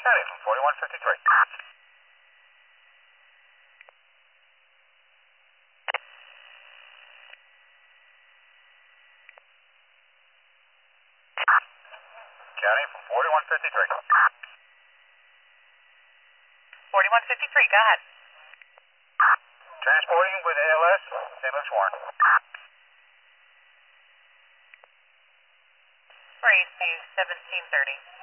County from 4153. County from 4153. 4153, go ahead. Transporting with ALS, St. Louis Warren. Raise to 1730.